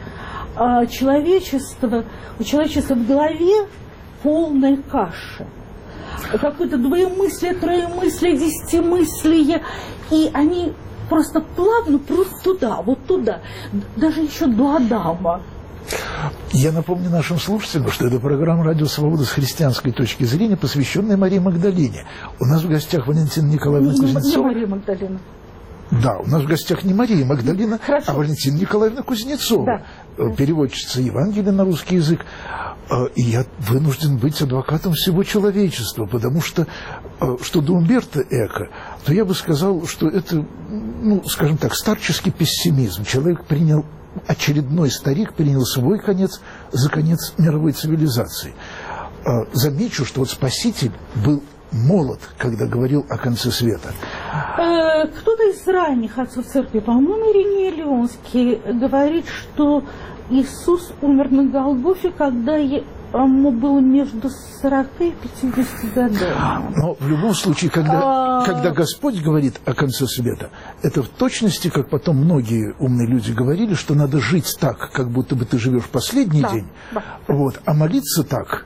человечество, у человечества в голове полная каша. Какое-то двоемыслие, троемыслие, десятимыслие. И они просто плавно прут туда, вот туда. Даже еще до Адама. Я напомню нашим слушателям, что это программа «Радио Свобода» с христианской точки зрения, посвященная Марии Магдалине. У нас в гостях Валентина Николаевна не, Кузнецова. Не Мария Магдалина. Да, у нас в гостях не Мария Магдалина, Хорошо. а Валентина Николаевна Кузнецова, да. переводчица Евангелия на русский язык. И я вынужден быть адвокатом всего человечества, потому что, что до Умберто Эко, то я бы сказал, что это, ну, скажем так, старческий пессимизм. Человек принял, очередной старик принял свой конец за конец мировой цивилизации. Замечу, что вот Спаситель был молод, когда говорил о конце света. Кто-то из ранних отцов церкви, по-моему, Ириней Леонский, говорит, что Иисус умер на Голгофе, когда ему было между сорока и пятидесятью годами. Но в любом случае, когда, а... когда Господь говорит о конце света, это в точности, как потом многие умные люди говорили, что надо жить так, как будто бы ты живешь последний да, день, да. Вот, а молиться так.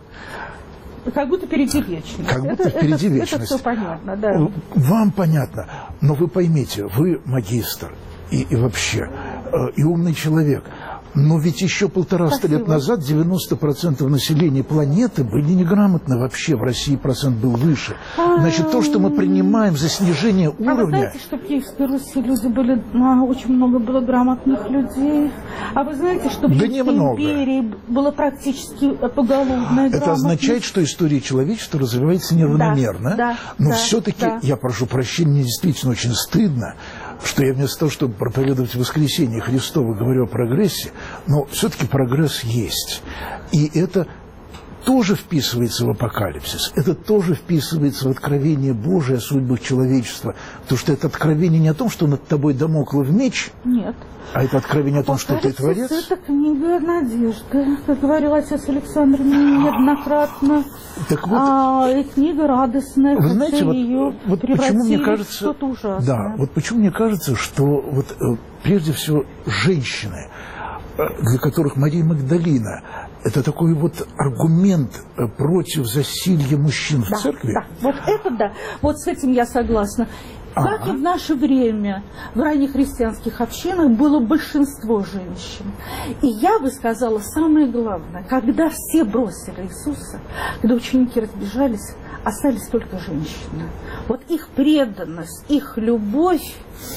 Как будто впереди вечность. Как будто это, впереди это, вечность. Это все понятно, да. Вам понятно, но вы поймите, вы магистр и, и вообще, и умный человек. Но ведь еще полтораста лет назад девяносто процентов населения планеты были неграмотны вообще. В России процент был выше. Значит, то, что мы принимаем за снижение уровня... А вы знаете, что в Киевской Руси люди были... А, очень много было грамотных людей. А вы знаете, что в да Киевской империи было практически поголовное Это означает, что история человечества развивается неравномерно. Да, да, но да, все-таки, да. я прошу прощения, мне действительно очень стыдно, что я вместо того, чтобы проповедовать воскресение Христово, говорю о прогрессе, но все-таки прогресс есть. И это тоже вписывается в апокалипсис, это тоже вписывается в откровение Божие о судьбах человечества. Потому что это откровение не о том, что над тобой дамоклов меч, нет. А это откровение о том, что ты творец? Это книга надежды, как говорил отец Александр неоднократно. Так вот, а, и книга радостная. Вы знаете, вот, ее вот почему мне кажется, что-то ужасное. Да, вот почему мне кажется, что вот прежде всего женщины, для которых Мария Магдалина это такой вот аргумент против засилья мужчин да, в церкви. Да, вот это да, вот с этим я согласна. Как А-а. и в наше время в раннехристианских общинах было большинство женщин. И я бы сказала самое главное, когда все бросили Иисуса, когда ученики разбежались, остались только женщины. Вот их преданность, их любовь.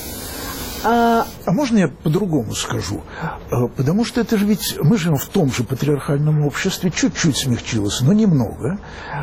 А, а можно я по-другому скажу? Потому что это же ведь мы живем в том же патриархальном обществе, чуть-чуть смягчилось, но немного.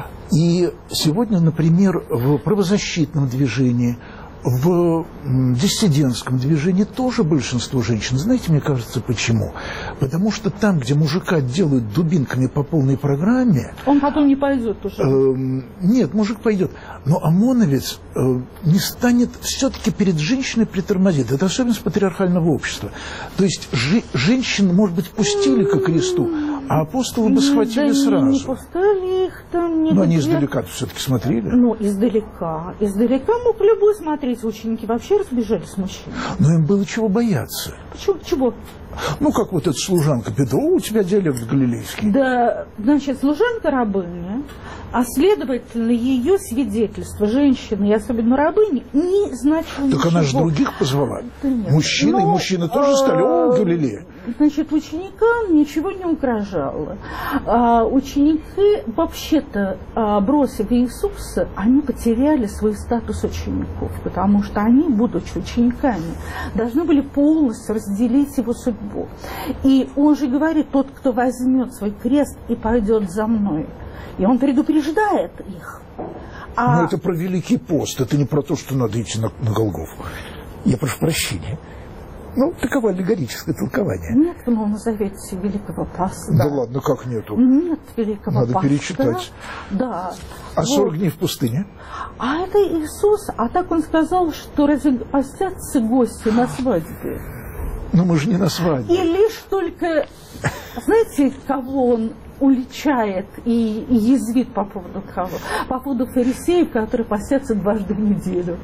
И сегодня, например, в правозащитном движении, в диссидентском движении тоже большинство женщин. Знаете, мне кажется, почему? Потому что там, где мужика делают дубинками по полной программе... Он потом не пойдет уже. Э, нет, мужик пойдет. Но ОМОНовец э, не станет все-таки перед женщиной притормозить. Это особенность патриархального общества. То есть же, женщин, может быть, пустили ко кресту, а апостолы бы схватили да сразу. Не пускали их там. Не Но они издалека все-таки смотрели. Ну, издалека. Издалека мог любой смотреть. Ученики вообще разбежались с мужчинами. Но им было чего бояться. Почему? Чего? Ну, как вот эта служанка Петра, у тебя диалект галилейский. Да, значит, служанка рабыня, а следовательно, ее свидетельство женщины, и особенно рабыни, не значит ничего. Так она же других позвала. Да нет. Мужчины, Но, и мужчины тоже стали, о, Галилея. Значит, ученикам ничего не угрожало. А, ученики, вообще-то, а, бросив Иисуса, они потеряли свой статус учеников, потому что они, будучи учениками, должны были полностью разделить его судьбу. И он же говорит, тот, кто возьмет свой крест и пойдет за мной. И он предупреждает их. А... Но это про Великий пост, это не про то, что надо идти на, на Голгофу. Я прошу прощения. Ну, таково аллегорическое толкование. Нет в Новом Завете Великого Поста. Да ладно, как нету? Нет Великого Надо Поста. перечитать. Да. А сорок вот. дней в пустыне? А это Иисус, а так он сказал, что разве постятся гости на свадьбе? Но мы же не на свадьбе. И лишь только, знаете, кого он уличает и, и язвит по поводу кого? По поводу фарисеев, которые постятся дважды в неделю.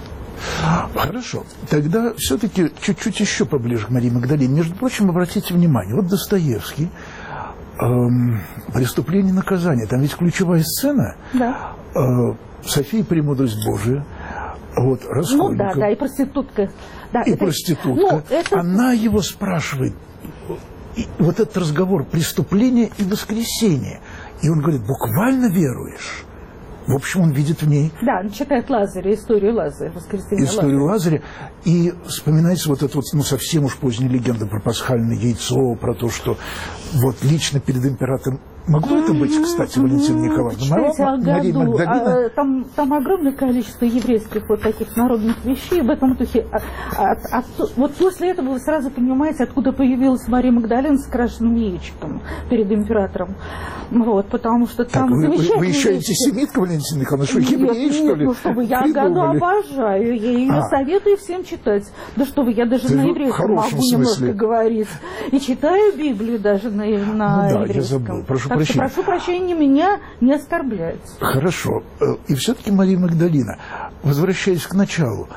Хорошо. Тогда все-таки чуть-чуть еще поближе к Марии Магдалине. Между прочим, обратите внимание, вот Достоевский, эм, «Преступление и наказание». Там ведь ключевая сцена. Да. Э, София «Премудрость Божия». Вот, Раскольников. Ну да, да, и проститутка. Да, и это, проститутка. Ну, это... Она его спрашивает. И вот этот разговор «Преступление и воскресение». И он говорит, буквально веруешь? В общем, он видит в ней... Да, он читает Лазаря, историю Лазаря, воскресение Историю Лазаря. И вспоминается вот эта вот, ну, совсем уж поздняя легенда про пасхальное яйцо, про то, что вот лично перед императором... Могло это быть, кстати, Валентина Николаевна? Читайте о Мария году. Магдалина? А, там, там огромное количество еврейских вот таких народных вещей в этом духе. А, а, а, вот после этого вы сразу понимаете, откуда появилась Мария Магдалина с крашенным яичком перед императором. Вот, потому что там так, вы, замечательные вы еще вещи. антисемитка, Валентина Николаевна? Что, евреи, что ли? Ну, что вы, я году обожаю, я ее а. советую всем читать. Да что вы, я даже да на еврейском могу смысле. немножко говорить. И читаю Библию даже на, на ну, да, еврейском. я забыл, прошу так прощения. Прошу прощения, меня не оскорбляйте. Хорошо. И все-таки Мария Магдалина, возвращаясь к началу,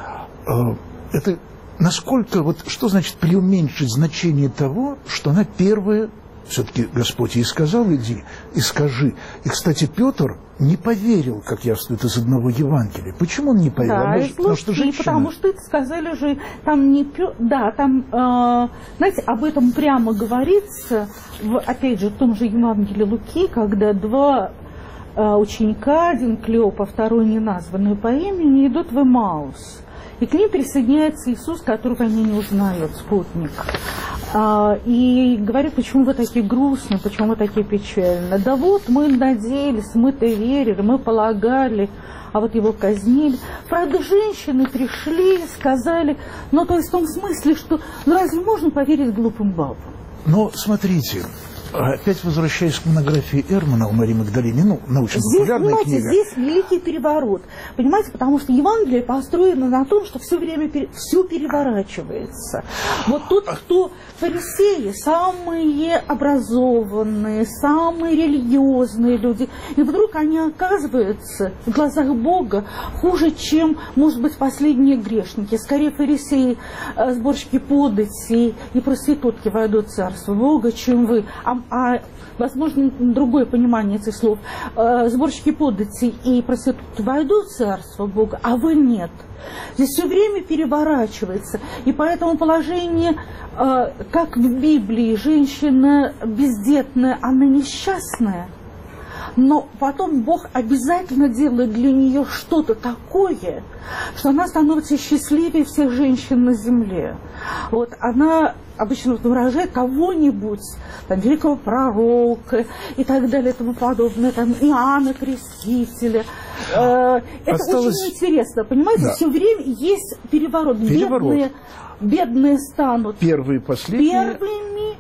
это насколько, вот что значит преуменьшить значение того, что она первая все-таки Господь ей сказал: иди и скажи. И, кстати, Петр не поверил, как явствует из одного Евангелия. Почему он не поверил? Да, Может, потому что женщина... потому что это сказали же, там не Петр, да, там, э, знаете, об этом прямо говорится, в, опять же, в том же Евангелии Луки, когда два э, ученика, один Клеопа, второй неназванный по имени, идут в Эмаус. И к ним присоединяется Иисус, которого они не узнают, спутник. А, и говорит: почему вы такие грустные, почему вы такие печальные? Да вот мы надеялись, мы-то верили, мы полагали, а вот его казнили. Правда, женщины пришли и сказали, ну, то есть в том смысле, что ну, разве можно поверить глупым бабам? Но смотрите, опять возвращаясь к монографии Эрмана о Марии Магдалине, ну, научно-популярная книга. Здесь великий переворот, понимаете, потому что Евангелие построено на том, что все время пере... все переворачивается. Вот тут, кто фарисеи, самые образованные, самые религиозные люди, и вдруг они оказываются в глазах Бога хуже, чем, может быть, последние грешники. Скорее фарисеи, сборщики податей и проститутки войдут в Царство Бога, чем вы. А А, возможно, другое понимание этих слов. Сборщики податей и проститутки войдут в Царство Бога, а вы нет. Здесь все время переворачивается. И поэтому положение, как в Библии, женщина бездетная, она несчастная, но потом Бог обязательно делает для нее что-то такое, что она становится счастливее всех женщин на земле. Вот она обычно выражает кого-нибудь, там, великого пророка и так далее и тому подобное, там, Иоанна Крестителя. Это Осталось... очень интересно, понимаете, да. Все время есть переворот. переворот. Бедные, бедные станут первые, последние. первыми,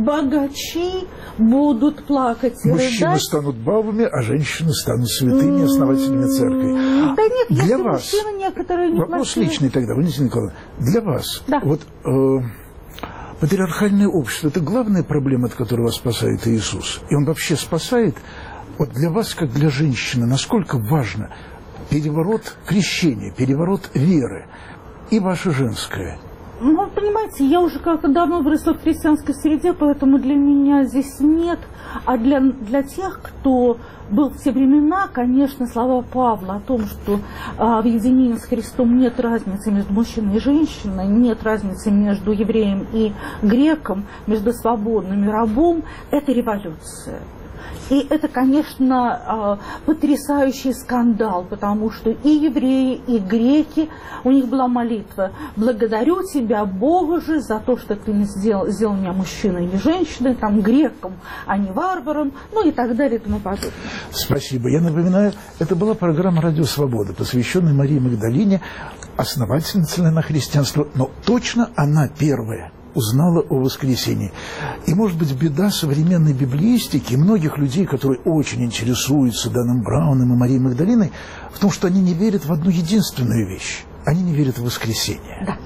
богачи будут плакать и мужчины рыдать. Станут бабами, а женщины станут святыми, основателями церкви. Да нет, для если вас, мужчины некоторые не вопрос личный тогда, Валентина Николаевна, для вас, да. вот э, патриархальное общество — это главная проблема, от которой вас спасает Иисус. И Он вообще спасает. Вот для вас, как для женщины, насколько важно переворот крещения, переворот веры и ваше женское? Ну, понимаете, я уже как-то давно выросла в христианской среде, поэтому для меня здесь нет. А для, для тех, кто был в те времена, конечно, слова Павла о том, что а, в единении с Христом нет разницы между мужчиной и женщиной, нет разницы между евреем и греком, между свободным и рабом, это революция. И это, конечно, потрясающий скандал, потому что и евреи, и греки, у них была молитва: «Благодарю тебя, Бога же, за то, что ты не сделал, сделал меня мужчиной или женщиной, там, греком, а не варваром», ну и так далее и тому подобное. Спасибо. Я напоминаю, это была программа «Радио Свобода», посвященная Марии Магдалине, основательнице на христианства, но точно она первая узнала о воскресении. И, может быть, беда современной библеистики, многих людей, которые очень интересуются Даном Брауном и Марией Магдалиной, в том, что они не верят в одну единственную вещь. Они не верят в воскресение. Да.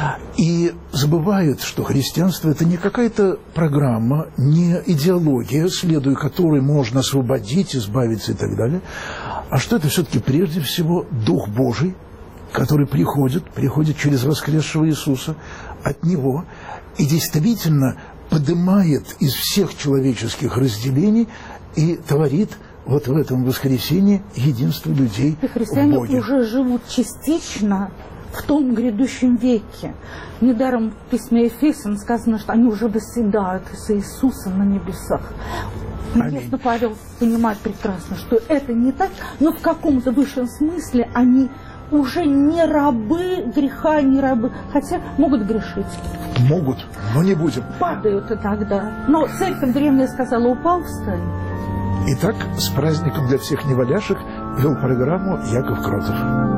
И забывают, что христианство — это не какая-то программа, не идеология, следуя которой можно освободить, избавиться и так далее, а что это все-таки прежде всего Дух Божий, который приходит, приходит через воскресшего Иисуса, от Него, и действительно поднимает из всех человеческих разделений и творит вот в этом воскресенье единство людей и христиане в Боге. Уже живут частично в том грядущем веке. Недаром в письме Ефесян сказано, что они уже восседают с Иисусом на небесах. Конечно, Павел понимает прекрасно, что это не так, но в каком-то высшем смысле они уже не рабы греха, не рабы, хотя могут грешить. Могут, но не будем. Падают иногда. Но церковь древняя сказала: упал, встань. Итак, с праздником для всех неваляшек вел программу Яков Кротов.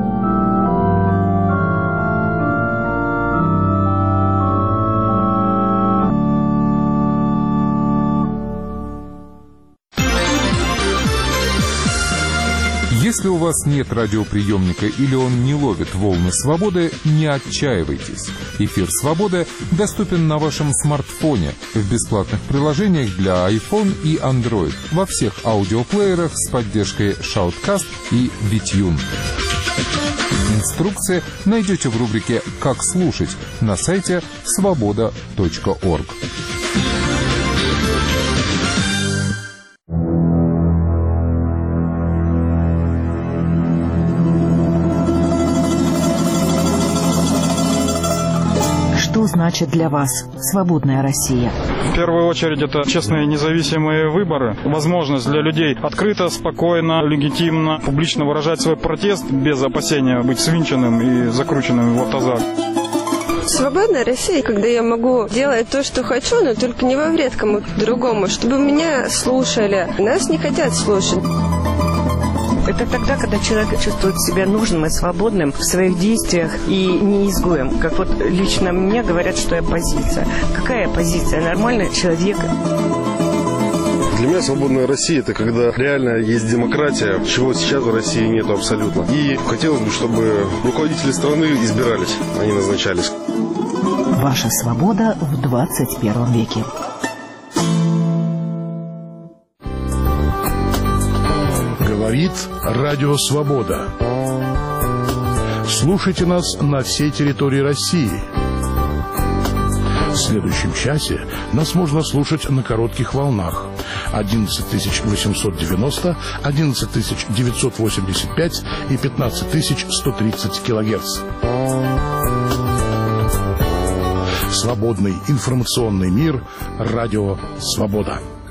Если у вас нет радиоприемника или он не ловит волны свободы, не отчаивайтесь. Эфир «Свободы» доступен на вашем смартфоне в бесплатных приложениях для iPhone и Android во всех аудиоплеерах с поддержкой Shoutcast и Витюн. Инструкции найдете в рубрике «Как слушать» на сайте свобода точка орг. значит для вас свободная Россия? В первую очередь это честные независимые выборы, возможность для людей открыто, спокойно, легитимно, публично выражать свой протест без опасения быть свинченным и закрученным в автозак. Свободная Россия, когда я могу делать то, что хочу, но только не во вред кому-то другому, чтобы меня слушали. Нас не хотят слушать. Это тогда, когда человек чувствует себя нужным и свободным в своих действиях и не изгоем. Как вот лично мне говорят, что я оппозиция. Какая оппозиция? Нормальный человек. Для меня свободная Россия – это когда реально есть демократия, чего сейчас в России нет абсолютно. И хотелось бы, чтобы руководители страны избирались, а не назначались. Ваша свобода в двадцать первом веке. Говорит Радио Свобода. Слушайте нас на всей территории России. В следующем часе нас можно слушать на коротких волнах одиннадцать тысяч восемьсот девяносто, одиннадцать тысяч девятьсот восемьдесят пять и пятнадцать тысяч сто тридцать килогерц. Свободный информационный мир. Радио Свобода.